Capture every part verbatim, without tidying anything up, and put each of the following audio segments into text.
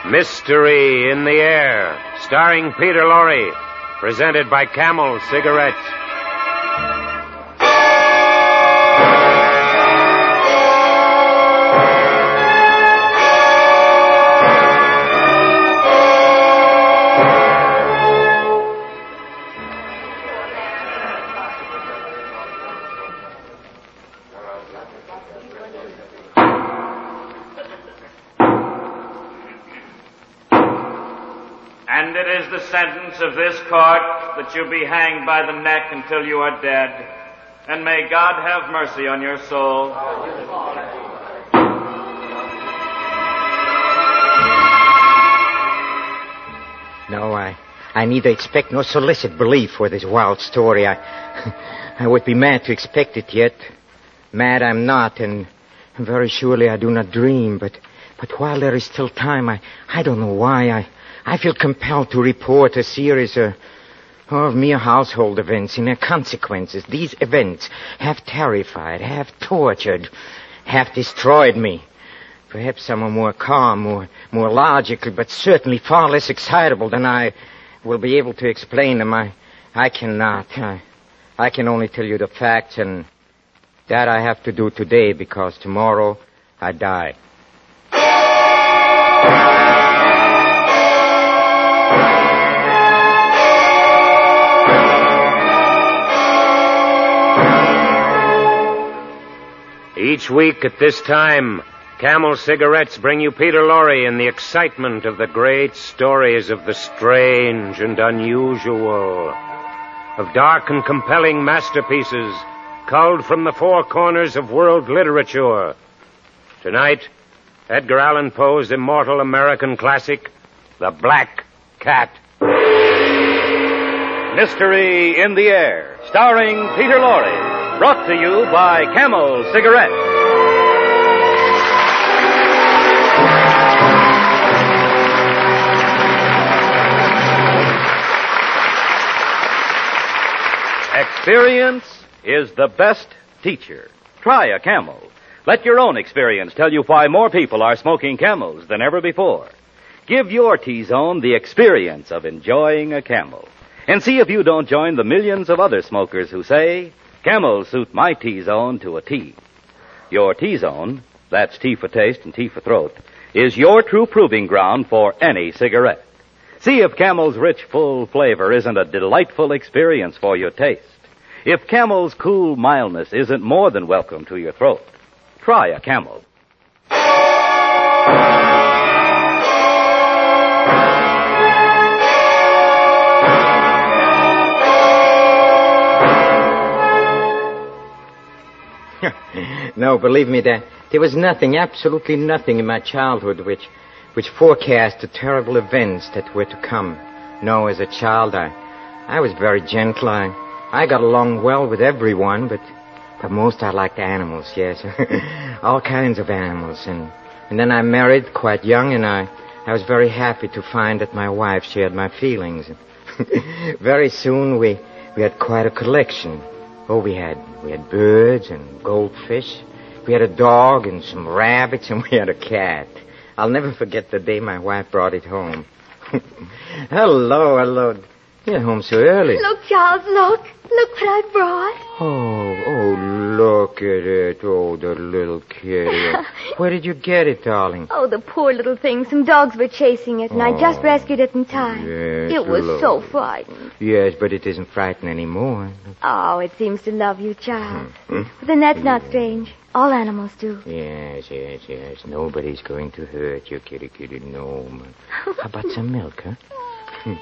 Mystery in the Air, starring Peter Lorre, presented by Camel Cigarettes. And it is the sentence of this court that you be hanged by the neck until you are dead. And may God have mercy on your soul. No, I, I neither expect nor solicit belief for this wild story. I, I would be mad to expect it yet. Mad I'm not, and very surely I do not dream. But, but while there is still time, I, I don't know why I... I feel compelled to report a series of, of mere household events and their consequences. These events have terrified, have tortured, have destroyed me. Perhaps some are more calm, more, more logical, but certainly far less excitable than I will be able to explain them. I, I cannot. I, I can only tell you the facts, and that I have to do today because tomorrow I die. Each week at this time, Camel Cigarettes bring you Peter Lorre in the excitement of the great stories of the strange and unusual, of dark and compelling masterpieces culled from the four corners of world literature. Tonight, Edgar Allan Poe's immortal American classic, The Black Cat. Mystery in the Air, starring Peter Lorre. Brought to you by Camel Cigarettes. Experience is the best teacher. Try a Camel. Let your own experience tell you why more people are smoking Camels than ever before. Give your T-Zone the experience of enjoying a Camel. And see if you don't join the millions of other smokers who say, Camels suit my T-Zone to a T. Your T-Zone, that's T for taste and T for throat, is your true proving ground for any cigarette. See if Camel's rich, full flavor isn't a delightful experience for your taste. If Camel's cool mildness isn't more than welcome to your throat. Try a Camel. No, believe me, there, there was nothing, absolutely nothing in my childhood which, which forecast the terrible events that were to come. No, as a child, I, I was very gentle. I, I got along well with everyone, but, but most I liked animals, yes. All kinds of animals. And, and then I married quite young, and I, I was very happy to find that my wife shared my feelings. Very soon we, we had quite a collection. Oh, we had we had birds and goldfish. We had a dog and some rabbits, and we had a cat. I'll never forget the day my wife brought it home. Hello, hello. You're home so early. Look, Charles, look. Look what I brought. Oh, oh, look at it. Oh, the little kitty. Where did you get it, darling? Oh, the poor little thing. Some dogs were chasing it, and oh, I just rescued it in time. Yes, it was look. so frightened. Yes, but it isn't frightened anymore. Oh, it seems to love you, Charles. Mm-hmm. But then that's not strange. All animals do. Yes, yes, yes. Nobody's going to hurt you, kitty, kitty. No, man. How about some milk, huh?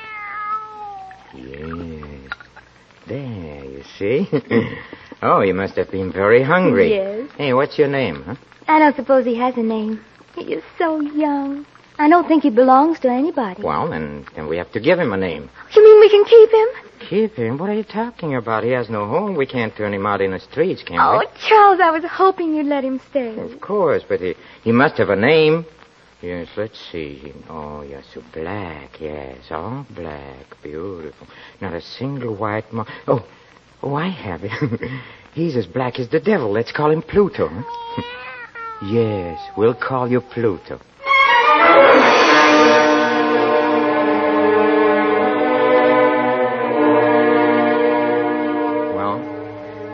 Yes. There, you see. Oh, you must have been very hungry. Yes. Hey, what's your name, huh? I don't suppose he has a name. He is so young. I don't think he belongs to anybody. Well, then, then we have to give him a name. You mean we can keep him? Keep him? What are you talking about? He has no home. We can't turn him out in the streets, can oh, we? Oh, Charles, I was hoping you'd let him stay. Of course, but he, he must have a name. Yes, let's see. Oh, yes, so black, yes, all black, beautiful. Not a single white mark. Oh, oh, I have it. He's as black as the devil. Let's call him Pluto. Huh? Yes, we'll call you Pluto.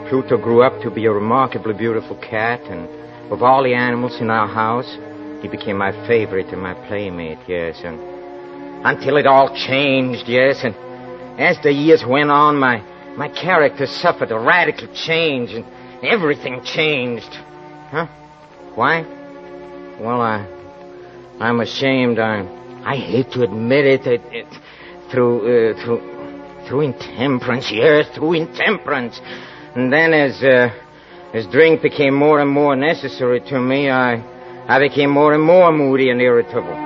Pluto grew up to be a remarkably beautiful cat, and of all the animals in our house, he became my favorite and my playmate, yes, and until it all changed, yes, and as the years went on, my, my character suffered a radical change, and everything changed. Huh? Why? Well, I, I'm ashamed. I, I hate to admit it. it, it through, uh, through, through intemperance, yes, through intemperance. And then as, uh, as drink became more and more necessary to me, I, I became more and more moody and irritable.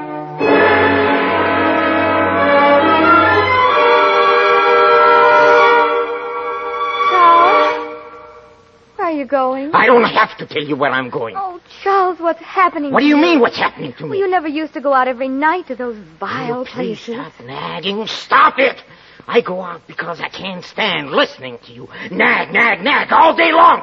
You going? I don't have to tell you where I'm going. Oh, Charles, what's happening What to do you you? mean, what's happening to me? Well, you never used to go out every night to those vile Oh, please places. stop nagging. Stop it. I go out because I can't stand listening to you. Nag, nag, nag all day long.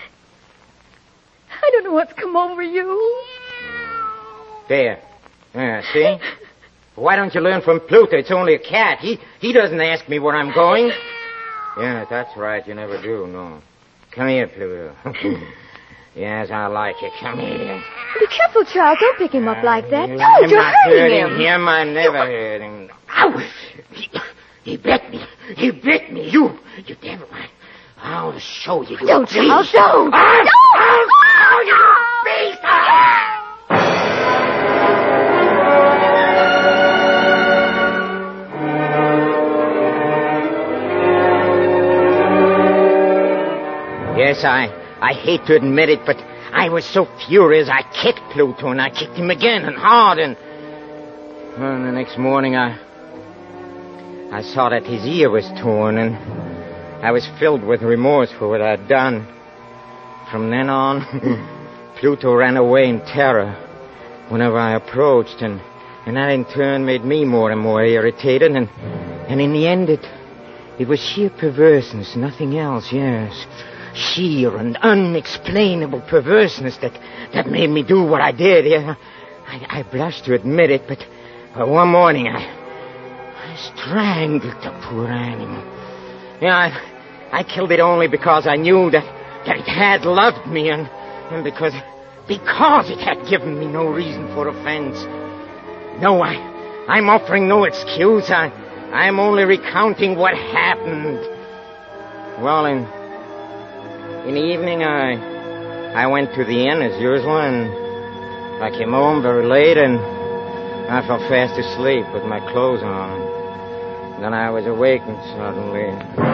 I don't know what's come over you. There. Yeah, see? Why don't you learn from Pluto? It's only a cat. He, he doesn't ask me where I'm going. Yeah, that's right. You never do, no. Come here, Pluto. Yes, I like it. Come here. Be careful, Charles. Don't pick him up like that. I'm Don't, you're not hurting hurting him. him. I never hurt him. Ow! He, he bit me. He bit me. You, you devil. I, I'll show you. you Don't, beast. Charles, don't. I'll, Don't. I'll show you, beast. Ah! Yes, I, I hate to admit it, but I was so furious I kicked Pluto, and I kicked him again and hard, and... Well, the next morning I... I saw that his ear was torn, and I was filled with remorse for what I'd done. From then on, Pluto ran away in terror whenever I approached, and, and that in turn made me more and more irritated, and, and in the end it, it was sheer perverseness, nothing else, yes. Sheer and unexplainable perverseness that, that made me do what I did. Yeah, I, I blush to admit it, but uh, one morning I, I strangled the poor animal. Yeah, I, I killed it only because I knew that, that it had loved me, and, and because because it had given me no reason for offense. No, I, I'm offering no excuse. I, I'm only recounting what happened. Well, in... In the evening, I I went to the inn as usual, and I came home very late, and I fell fast asleep with my clothes on. Then I was awakened suddenly.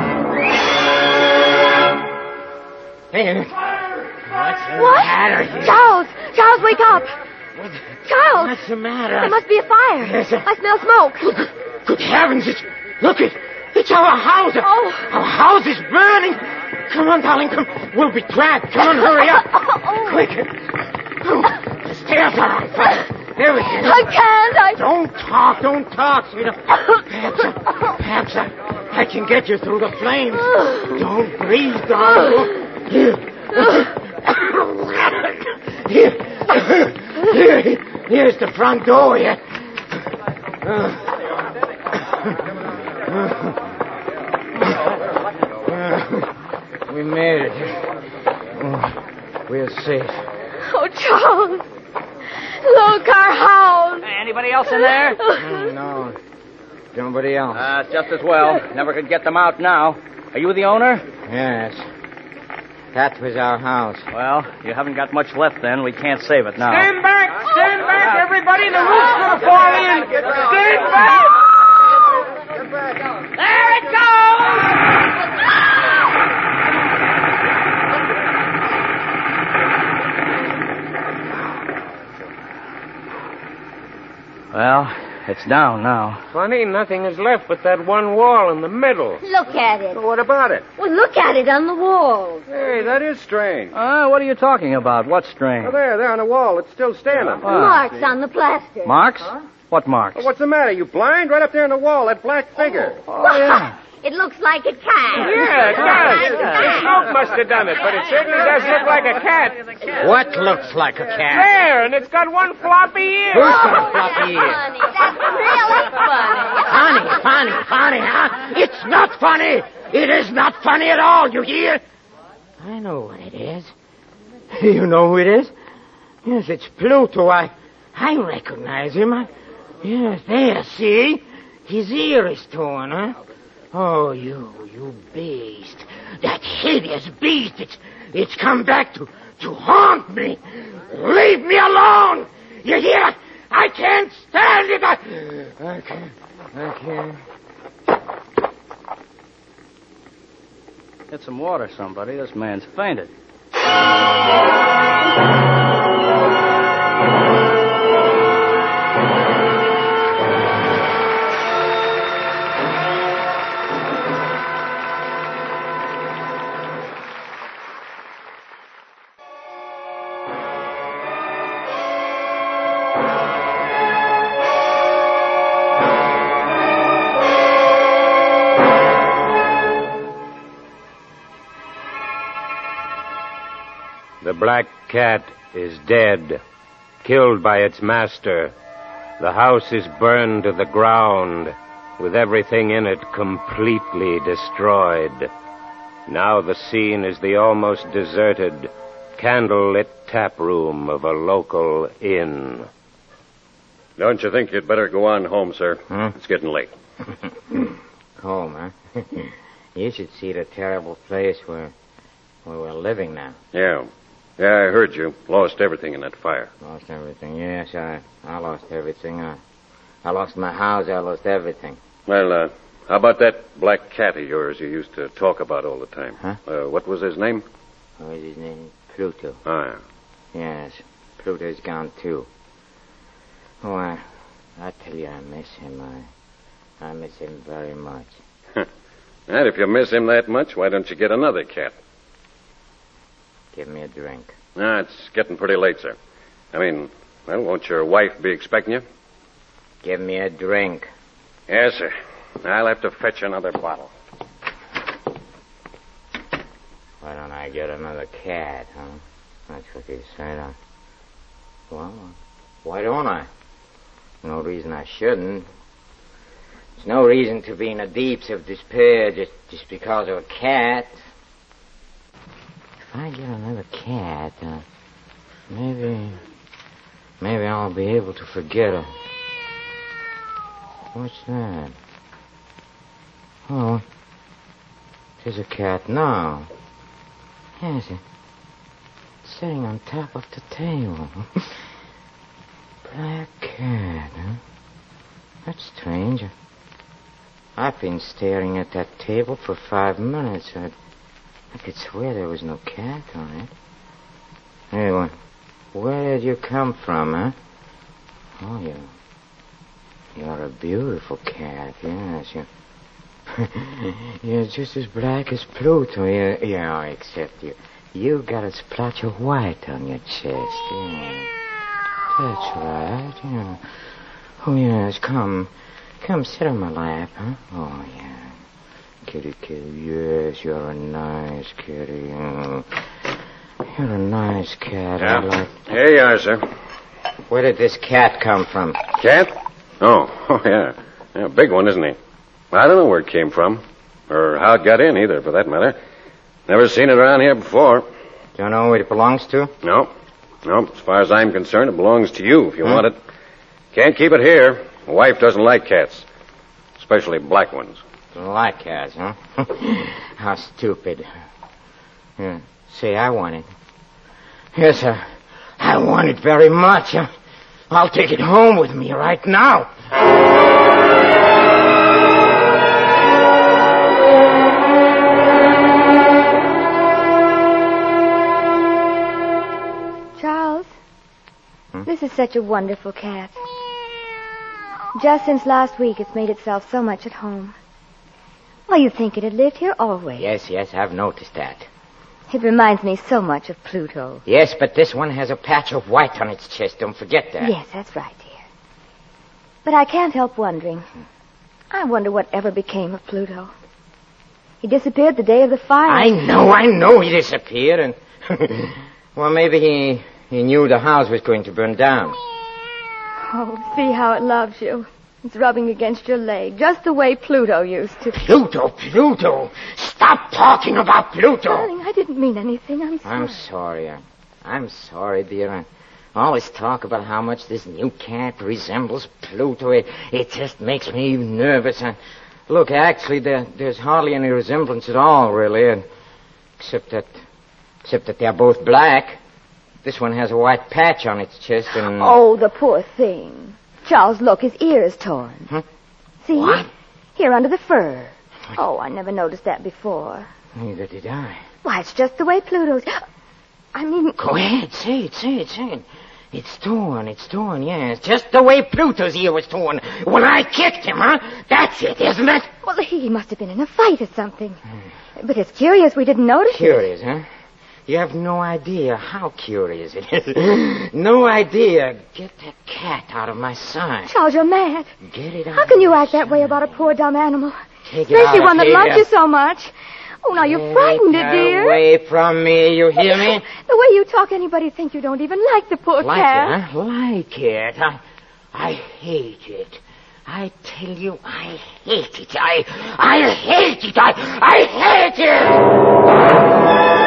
Hey, what's the What? matter here? Charles! Charles, wake up! What, Charles! what's the matter? There must be a fire. Yes, sir. I smell smoke. Good, good heavens! It's, look, it, it's our house! Oh. Our house is burning! Come on, darling, come. We'll be trapped. Come on, hurry up. Oh. Quick. Oh, the stairs are on fire. There we go. I can't. I... Don't talk, don't talk, sweetheart. Perhaps, I, perhaps I, I can get you through the flames. Don't breathe, darling. Here. Here. Here. Here's the front door here. We made it. Oh, we're safe. Oh, Charles. Look, our house. Anybody else in there? Oh, no. Nobody else. Uh, just as well. Never could get them out now. Are you the owner? Yes. That was our house. Well, you haven't got much left then. We can't save it now. Stand back! Stand back, everybody! The roof's gonna fall in! Stand back! There it goes! Well, it's down now. Funny, nothing is left but that one wall in the middle. Look at it. What about it? Well, look at it on the wall. Hey, that is strange. Uh, what are you talking about? What's strange? Oh, there, there on the wall. It's still standing. Ah. Marks on the plaster. Marks? What marks? Well, what's the matter? You blind? Right up there on the wall, that black figure. Oh, yeah. It looks like a cat. Yeah, it does. The smoke must have done it, but it certainly does look like a cat. What looks like a cat? There, and it's got one floppy ear. Who's got a floppy ear? Funny. That's really funny. Funny, funny, funny, huh? It's not funny. It is not funny at all, you hear? I know what it is. You know who it is? Yes, it's Pluto. I I recognize him. I, yes, there, see? His ear is torn, huh? Oh, you, you beast. That hideous beast. It's, it's come back to, to haunt me. Leave me alone. You hear? I can't stand it. I, I can't. I can't. Get some water, somebody. This man's fainted. The black cat is dead, killed by its master. The house is burned to the ground, with everything in it completely destroyed. Now the scene is the almost deserted, candle-lit tap room of a local inn. Don't you think you'd better go on home, sir? Huh? It's getting late. Home, huh? You should see the terrible place where, where we're living now. Yeah. Yeah, I heard you. Lost everything in that fire. Lost everything. Yes, I, I lost everything. I, I lost my house. I lost everything. Well, uh, how about that black cat of yours you used to talk about all the time? Huh? Uh, what was his name? What was his name? Pluto. Oh, yeah. Yes, Pluto's gone too. Oh, I, I tell you, I miss him. I, I miss him very much. And if you miss him that much, why don't you get another cat? Give me a drink. Ah, it's getting pretty late, sir. I mean, well, won't your wife be expecting you? Give me a drink. Yes, sir. I'll have to fetch another bottle. Why don't I get another cat, huh? That's what you said. I... Well, why don't I? No reason I shouldn't. There's no reason to be in the deeps of despair just, just because of a cat. If I get another cat, uh, maybe... Maybe I'll be able to forget her. What's that? Oh, there's a cat now. Yes, it's sitting on top of the table. Black cat, huh? That's strange. I've been staring at that table for five minutes. I, I could swear there was no cat on it. Anyway, where did you come from, huh? Oh, you... You're a beautiful cat, yes. You're, you're just as black as Pluto. Yeah, yeah, except you. You got a splotch of white on your chest. Yeah. That's right, yeah. Oh, yes, come. Come sit on my lap, huh? Oh, yeah. Kitty, kitty, yes, you're a nice kitty. Oh, you're a nice cat. Yeah. I like... Here you are, sir. Where did this cat come from? Cat? Oh, oh, yeah. Yeah, a big one, isn't he? I don't know where it came from. Or how it got in, either, for that matter. Never seen it around here before. Don't know who it belongs to? No. No, as far as I'm concerned, it belongs to you if you Huh? want it. Can't keep it here. My wife doesn't like cats. Especially black ones. Like cats, huh? How stupid. Yeah. Say, I want it. Yes, sir. I want it very much. I'll take it home with me right now. Charles, Hmm? this is such a wonderful cat. Just since last week, it's made itself so much at home. Why, you'd think it had lived here always. Yes, yes, I've noticed that. It reminds me so much of Pluto. Yes, but this one has a patch of white on its chest. Don't forget that. Yes, that's right, dear. But I can't help wondering. I wonder what ever became of Pluto. He disappeared the day of the fire. I know, I know he disappeared, and... well, maybe he, he knew the house was going to burn down. Oh, see how it loves you. It's rubbing against your leg, just the way Pluto used to. Pluto, Pluto! Stop talking about Pluto! Darling, I didn't mean anything. I'm sorry. I'm sorry. I, I'm sorry, dear. I always talk about how much this new cat resembles Pluto. It, it just makes me nervous. I, look, actually, there, there's hardly any resemblance at all, really. And, except that, except that they're both black. This one has a white patch on its chest and... Oh, the poor thing. Charles, look, his ear is torn. Huh? See? What? Here under the fur. Oh, I never noticed that before. Neither did I. Why, it's just the way Pluto's... I mean... Go ahead, say it, say it, say it. It's torn, it's torn, yes. Just the way Pluto's ear was torn when I kicked him, huh? That's it, isn't it? Well, he must have been in a fight or something. But it's curious we didn't notice it. Curious, huh? You have no idea how curious it is. No idea. Get that cat out of my sight. Charles, you're mad. Get it out. How can you act that way about a poor dumb animal? Take it Especially out one of that here. loves you so much. Oh, now you frightened it, Get dear. away from me, you hear me? The way you talk, anybody'd think you don't even like the poor Like cat. it, huh? Like it. I, I hate it. I tell you, I hate it. I, I hate it. I, I hate it.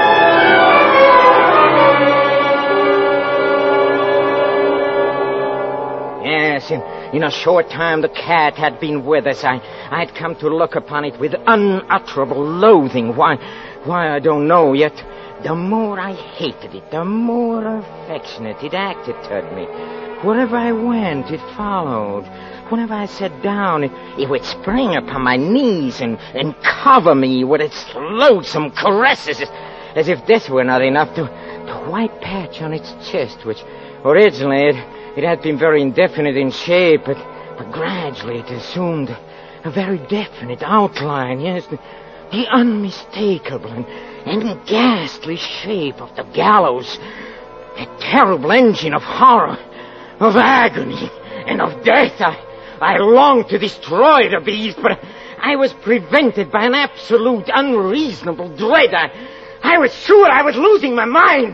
Yes, in, in a short time the cat had been with us. I, I'd come to look upon it with unutterable loathing. Why, why I don't know yet. The more I hated it, the more affectionate it acted toward me. Wherever I went, it followed. Whenever I sat down, it, it would spring upon my knees and, and cover me with its loathsome caresses, as, as if this were not enough to the white patch on its chest, which originally it, it had been very indefinite in shape, but, but gradually it assumed a very definite outline, yes, the, the unmistakable and, and ghastly shape of the gallows, a terrible engine of horror, of agony, and of death. I, I longed to destroy the beast, but I was prevented by an absolute unreasonable dread. I, I was sure I was losing my mind.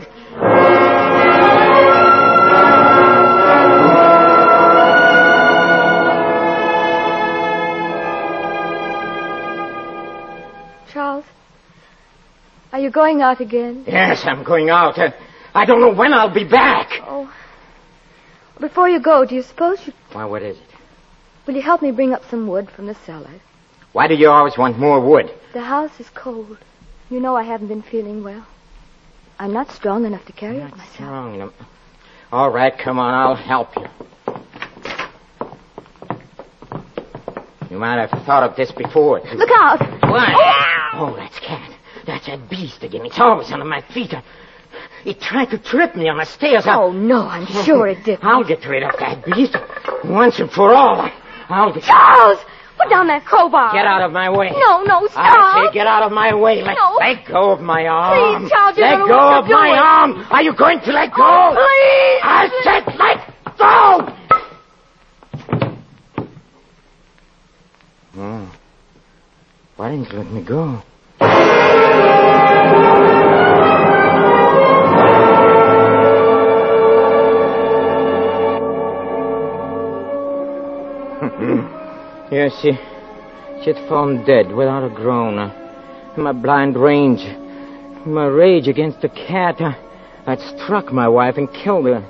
Charles, are you going out again? Yes, I'm going out. Uh, I don't know when I'll be back. Oh. Before you go, do you suppose you... Why, what is it? Will you help me bring up some wood from the cellar? Why do you always want more wood? The house is cold. You know I haven't been feeling well. I'm not strong enough to carry it myself. Strong enough. All right, come on, I'll help you. You might have thought of this before. Too. Look out! What? Oh! Oh, that's Cat. That's that beast again. It's always under my feet. It tried to trip me on the stairs. I... Oh, no, I'm sure it didn't. I'll get rid of that beast once and for all. I'll get... Charles! Put down that crowbar. Get out of my way. No, no, stop. I say get out of my way. Let, No. let go of my arm. Please, Charles, you let don't know go what of you're my doing. arm. Are you going to let go? Oh, please. I said let go. Oh. Why didn't you let me go? Yes, she, she had fallen dead without a groan. Uh, in my blind rage, in my rage against the cat, I, I'd struck my wife and killed her.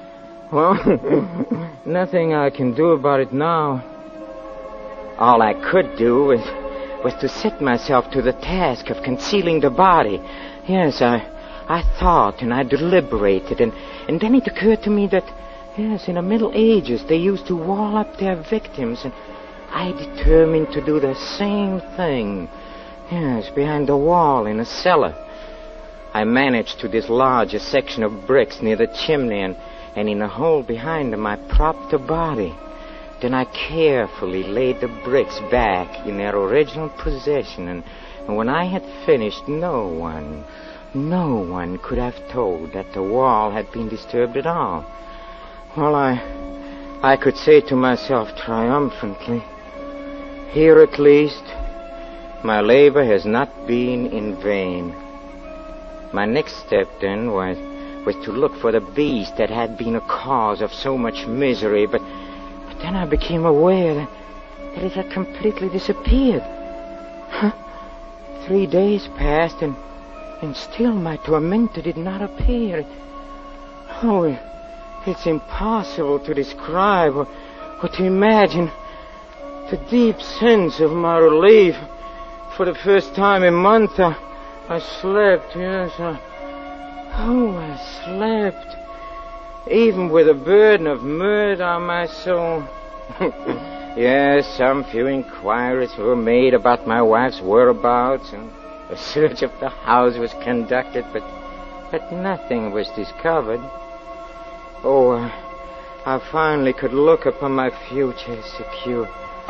Well, nothing I can do about it now. All I could do was, was to set myself to the task of concealing the body. Yes, I, I thought and I deliberated, and, and then it occurred to me that, yes, in the Middle Ages they used to wall up their victims, and I determined to do the same thing. Yes, behind the wall in a cellar. I managed to dislodge a section of bricks near the chimney, and, and in a hole behind them I propped the body. Then I carefully laid the bricks back in their original position, and, and when I had finished, no one, no one could have told that the wall had been disturbed at all. Well, I, I could say to myself triumphantly, here at least, my labor has not been in vain. My next step, then, was, was to look for the beast that had been a cause of so much misery, but, but then I became aware that, that it had completely disappeared. Huh? Three days passed, and, and still my tormentor did not appear. Oh, it's impossible to describe or, or to imagine the deep sense of my relief. For the first time in months, I, I slept, yes. I, oh, I slept. Even with a burden of murder on my soul. Yes, some few inquiries were made about my wife's whereabouts, and a search of the house was conducted, but, but nothing was discovered. Oh, uh, I finally could look upon my future secure.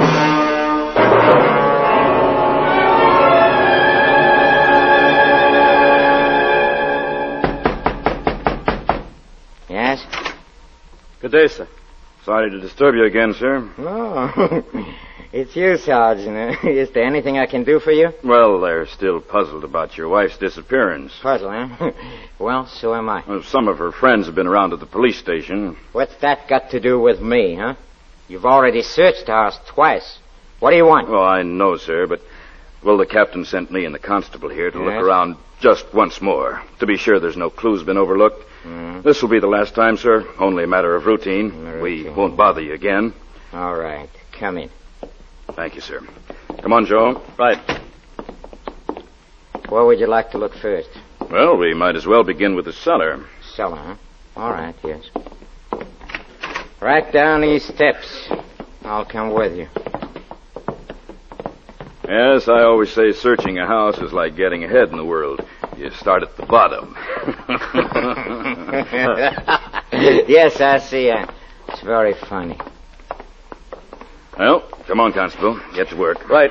Yes? Good day, sir. Sorry to disturb you again, sir. Oh, it's you, Sergeant. Is there anything I can do for you? Well, they're still puzzled about your wife's disappearance. Puzzle, huh? Well, so am I. Well, some of her friends have been around at the police station. What's that got to do with me, huh? You've already searched the house twice. What do you want? Well, I know, sir, but... Well, the captain sent me and the constable here to Yes? look around just once more, to be sure there's no clues been overlooked. Mm. This will be the last time, sir. Only a matter of routine. Routine. We won't bother you again. All right. Come in. Thank you, sir. Come on, Joe. Right. Where would you like to look first? Well, we might as well begin with the cellar. Cellar, huh? All right, yes. Right down these steps. I'll come with you. Yes, I always say searching a house is like getting ahead in the world. You start at the bottom. Yes, I see. Uh, it's very funny. Well, come on, Constable. Get to work. Right.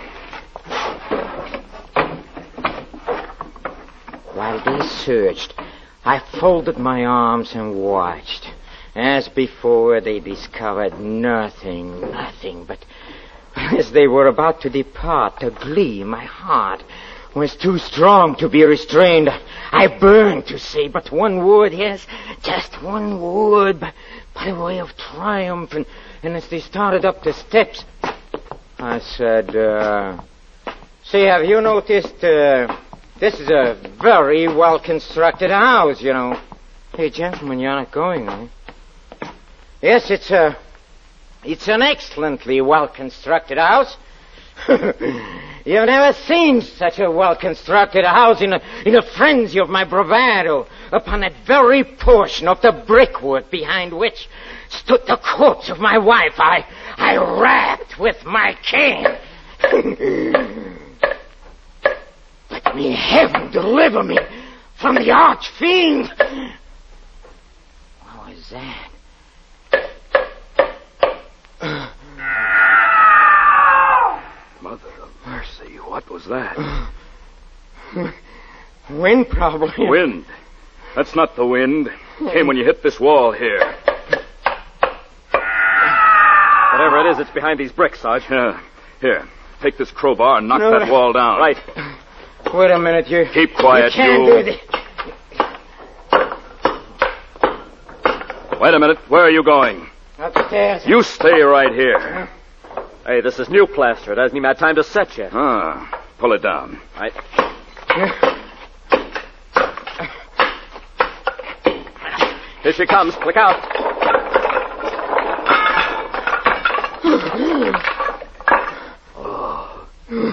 While they searched, I folded my arms and watched. As before, they discovered nothing, nothing, but as they were about to depart, the glee in my heart was too strong to be restrained. I burned to say but one word, yes, just one word, by, by way of triumph. And, and as they started up the steps, I said, uh, say, have you noticed, uh, this is a very well-constructed house, you know. Hey, gentlemen, you're not going, eh? Yes, it's a... It's an excellently well-constructed house. You've never seen such a well-constructed house in a, in a frenzy of my bravado upon that very portion of the brickwork behind which stood the corpse of my wife. I, I rapped with my cane. But may heaven deliver me from the arch-fiend. What was that? Mother of mercy, what was that? Wind, probably. Wind. That's not the wind. Came when you hit this wall here. Whatever it is, it's behind these bricks, Sarge. Yeah. Here, take this crowbar and knock No, that no. wall down. Right. Wait a minute, you... Keep quiet, you. can't you. do this. Wait a minute. Where are you going? Upstairs. You stay right here. Hey, this is new plaster. It hasn't even had time to set yet. Ah, pull it down. Right. Here she comes. Look out. Oh.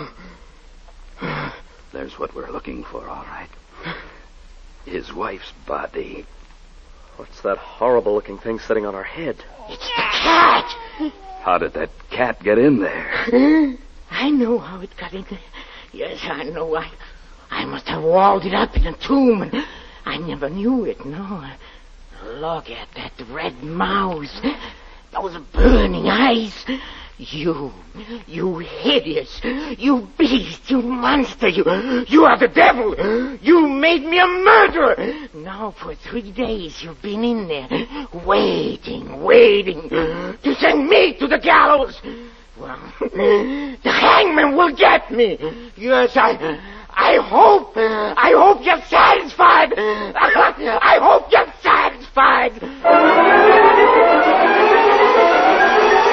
There's what we're looking for, all right. His wife's body. What's that horrible-looking thing sitting on her head? It's the cat. How did that cat get in there? I know how it got in there. Yes, I know. I, I must have walled it up in a tomb, and I never knew it, no. Look at that red mouth. Those burning eyes. You, you hideous, you beast, you monster, you, you are the devil. You made me a murderer. Now for three days you've been in there, waiting, waiting to send me to the gallows. Well, the hangman will get me. Yes, I, I hope, I hope you're satisfied. I hope you're satisfied.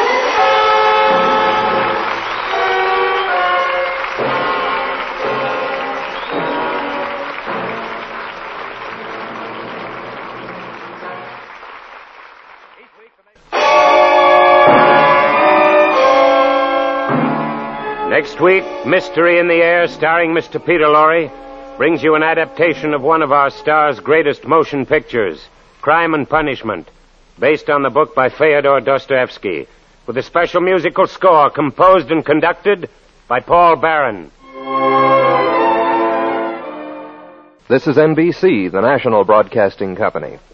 Next week, Mystery in the Air, starring Mister Peter Lorre, brings you an adaptation of one of our star's greatest motion pictures, Crime and Punishment, based on the book by Fyodor Dostoevsky, with a special musical score composed and conducted by Paul Barron. This is N B C, the national broadcasting company.